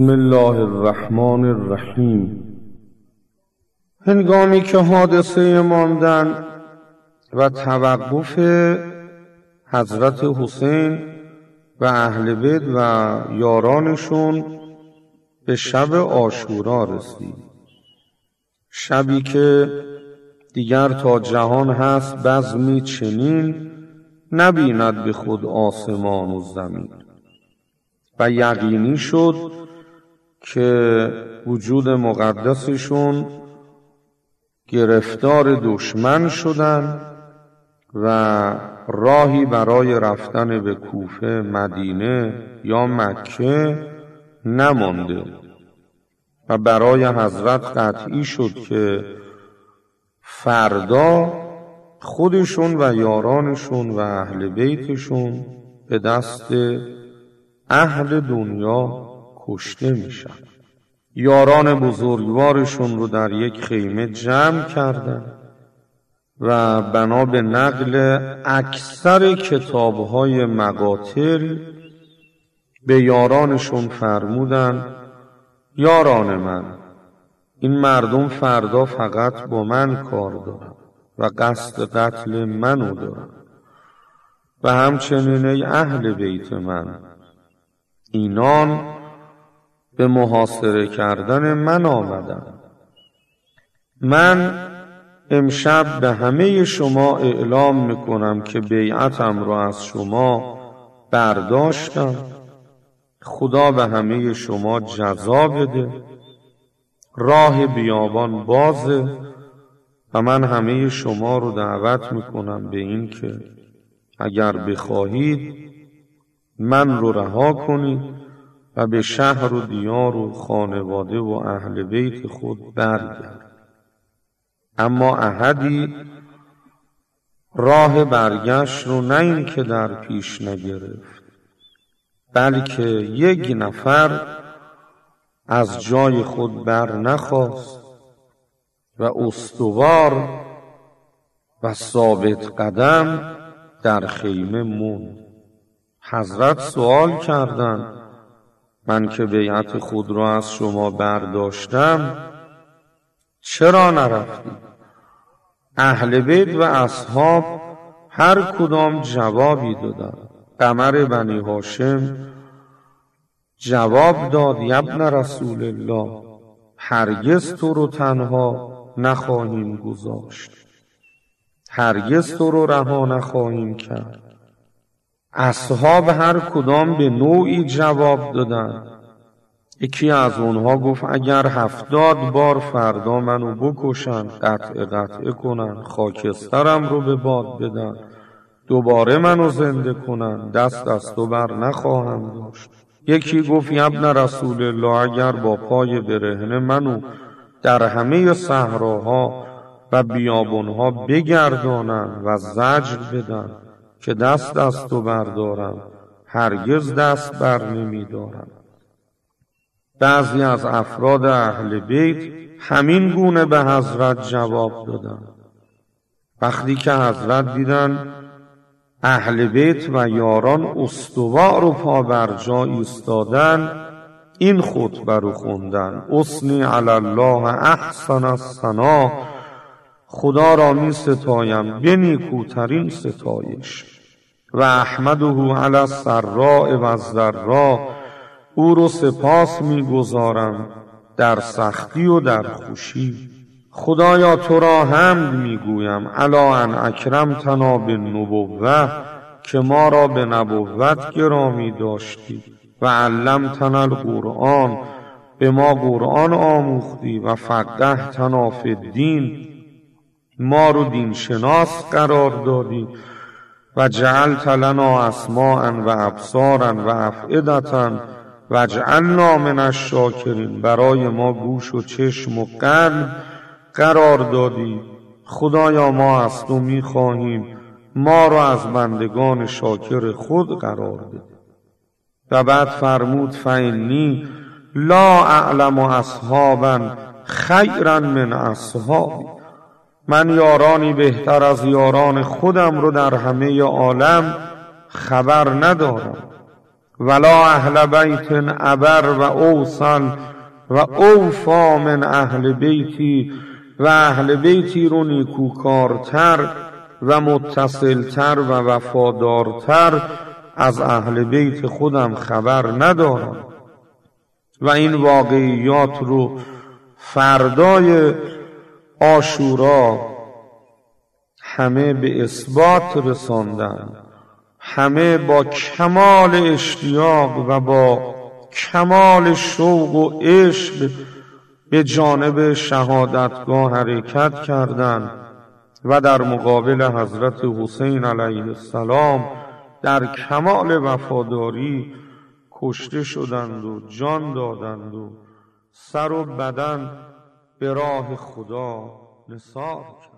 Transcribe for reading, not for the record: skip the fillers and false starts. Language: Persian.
بسم الله الرحمن الرحیم. هنگامی که حادثه ماندن و توقف حضرت حسین و اهل بیت و یارانشون به شب عاشورا رسید، شبی که دیگر تا جهان هست بزمی چنین نبیند به خود آسمان و زمین، و یقینی شد که وجود مقدسشون گرفتار دشمن شدن و راهی برای رفتن به کوفه، مدینه یا مکه نمانده و برای حضرت قطعی شد که فردا خودشون و یارانشون و اهل بیتشون به دست اهل دنیا کشته میشن. یاران بزرگوارشون رو در یک خیمه جمع کردن و بنا به نقل اکثر کتاب‌های مقاتل به یارانشون فرمودن: یاران من، این مردم فردا فقط با من کار دارن و قصد قتل منو دارن، و همچنین ای اهل بیت من، اینان به محاصره کردن من آمدن. من امشب به همه شما اعلام میکنم که بیعتم را از شما برداشتم. خدا به همه شما جزا بده. راه بیابان بازه و من همه شما رو دعوت میکنم به این که اگر بخواهید من رو رها کنید و به شهر و دیار و خانواده و اهل بیت خود برگردید. اما احدی راه برگشت رو نه این که در پیش نگرفت، بلکه یک نفر از جای خود بر نخاست و استوار و ثابت قدم در خیمه موند. حضرت سوال کردند: من که بیعت خود را از شما برداشتم چرا نرفتید؟ اهل بیت و اصحاب هر کدام جوابی دادند. قمر بنی هاشم جواب داد: ابن رسول الله، هرگز تو رو تنها نخواهیم گذاشت، هرگز تو رو رها نخواهیم کرد. اصحاب هر کدام به نوعی جواب دادن. یکی از اونها گفت: اگر 70 بار فردا منو بکشن، قطع کنن، خاکسترم رو به باد بدن، دوباره منو زنده کنن، دست از تو بر نخواهم داشت. یکی گفت: ابن رسول الله، اگر با پای برهنه منو در همه صحراها و بیابونها بگردانن و زجر بدن که دست از تو بردارم، هرگز دست بر نمی دارم. بعضی از افراد اهل بیت همین گونه به حضرت جواب دادن. وقتی که حضرت دیدن اهل بیت و یاران استوار و پا بر جا ایستادن، این خطبه رو خوندن: اثنی علی الله احسن الثنا، خدا را می ستایم به نیکوترین ستایش، و احمده علی السراء و الضراء، او رو سپاس می گذارم در سختی و در خوشی. خدایا تو را حمد می گویم علی ان اکرمتنا بالنبوة، که ما را به نبوت گرامی داشتی، و علمتنا القرآن، به ما قرآن آموختی، و فقهتنا فی الدین، ما رو دین شناس قرار دادی، و جعلت لنا اسماعا و ابصارا و افئدة و جعلنا من الشاکرین، برای ما گوش و چشم و قلب قرار دادی. خدایا ما از تو میخواهیم ما را از بندگان شاکر خود قرار بده. و بعد فرمود: فإنی لا اعلم اصحابا خیرا من اصحابی، من یارانی بهتر از یاران خودم رو در همه عالم خبر ندارم، ولا اهل بیت ابر و اوصل و اوفا من اهل بیتی، و اهل بیتی رو نیکوکارتر و متصلتر و وفادارتر از اهل بیت خودم خبر ندارم. و این واقعیات رو فردای عاشورا همه به اثبات رساندن، همه با کمال اشتیاق و با کمال شوق و عشق به جانب شهادتگاه حرکت کردند و در مقابل حضرت حسین علیه السلام در کمال وفاداری کشته شدند و جان دادند و سر و بدن به راه خدا نثار کردند.